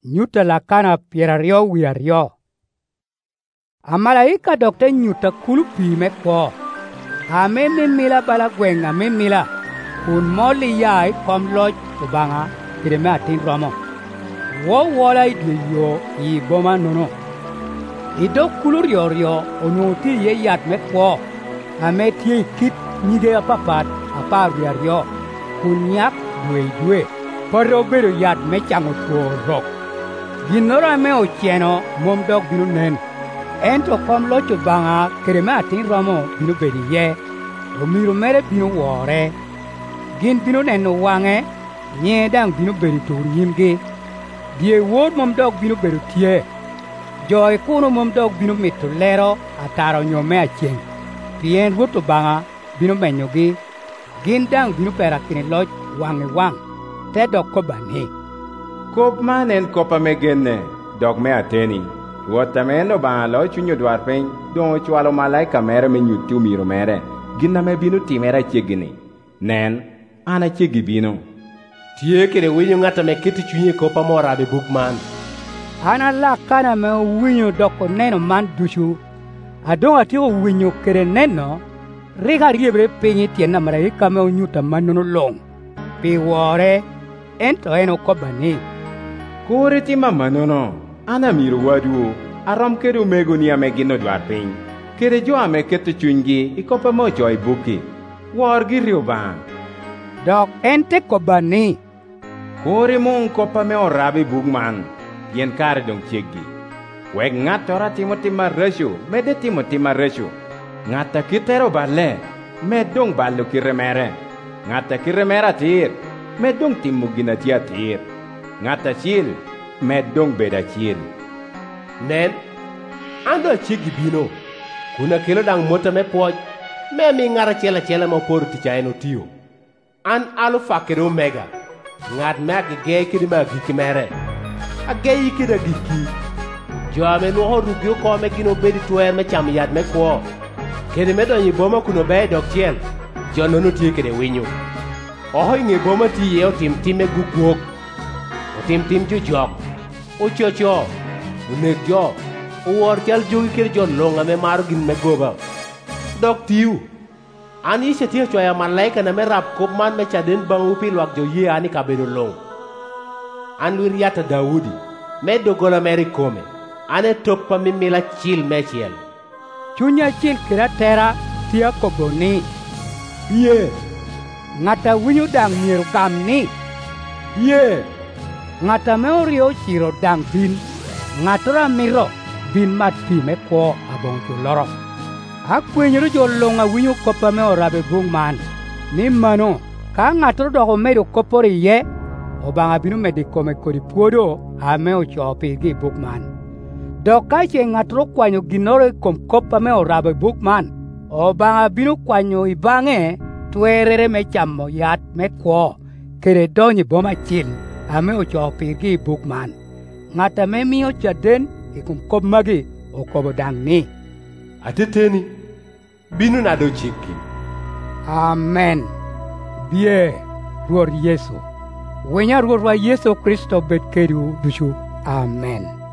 nyuta lakana pierario wiario. Amalaika dokte nyuta kulu pi me ko. Ame mimila bala gwenga mimila. Kun moli yai kom loj ubanga kireme atin romo. Wo wola idyo I boma nono. Ido kulu rio onuti ye yat me ko. Ame tie kit nyige apapat apar wiario. Kun nyak dwe. Paro bero yat me chango tuo rok. Ginora me ochieno mom dog binu nen. Ento kom loj ubanga kireme atin romo binu bedi ye. Omiro mere binu wore. Gin binu neno wange, nye dang binu beri turi yimge. Die word mom dog binu beru tie. Joy kuno mom dog binu mitu lero ataro nyome acheng. Pien wuto banga binu menyogi. Gin dang binu perakini loj wange wang. Te dog ko bani. Kop man en kopa me genne, dog me ateni. Wota me no banga loj chunyo dwar pen, don chwalo malaika mere me nyutu miro mere. Ginna me binu timera chegini. Nen. Ana chegi bino. Tie kede winyo ngata me kiti chunye kopa mora be buk man. Ana la kana me winyo doko neno man dushu. Adonga tiko winyo kede neno. Riga riebre penye tiena malaika me unyuta manono long. Pi wore. Ento eno kobani. Kore tima manono. Ana miru waduo. Arom kede umego ni ame gino dwar piny. Kede jo ame kete chungi ikopa mo joy buki. War girio bang. Dok ente kobani. Kore mong kopa me orabe bugman. Yen kare dong chegi. Weg ngatora timo resyo. Mede timo resyo. Ngata kitero bale. Medong balo kiremere. Ngata kiremera tir. Medong timugina tia tir. Ngata chil. Medong beda chil. Nen. Ando chegi bino. Kuna kilo dang mota me poj. Me mi ngara chela mo poru ticha eno tiyo. An Alpha kede Omega. Ngad me agege kede ma giki mere. Agege kede giki. Jo ame nuho rugio ko me gino bedi tuwer me cham yad me kwa. Kede me donyi boma kuno bae dok chiel. Jo nono tiye kede winyo. Oho inge boma tiye o tim me gugwok. O tim jujok. O cho. Unek jo. O war chal jogi kede jo longa me maru gin me goba. Dok tiyu. Ani se tiyo chwaya malaika na me rap kop man me chaden bang upi lwak jo ye ani kabedo long. An wiriata Daudi. Me dogola meri kome. Ane topa mimila chil me chiel. Chunya chil kira tera tia koboni. Ye. Ngata winyo dang miru kam ni. Ye. Ngata me orio chiro dang bin. Ngatora miro bin mati me ko abong chuloro. Akwenyeru jolonga winyo kopa me orabe bung man. Ni mano, ka ngatoro doko medo kopori ye, obanga binu mediko me kodi puodo, ame ochopi gi buk man. Doka che ngatoro kwanyo ginore kom kopa me orabe buk man, obanga binu kwanyo ibange, tuerere me chamo yat me kwo, kere donyi boma chil, ame ochopi gi buk man. Ngata me miyo chaden, ikum kop magi, okobo dang ni. Ateteni, binu na do chiki. Amen. Bie, ruor Yesu. Wenya ruor wa Yesu Kristo bet kedu dushu. Amen.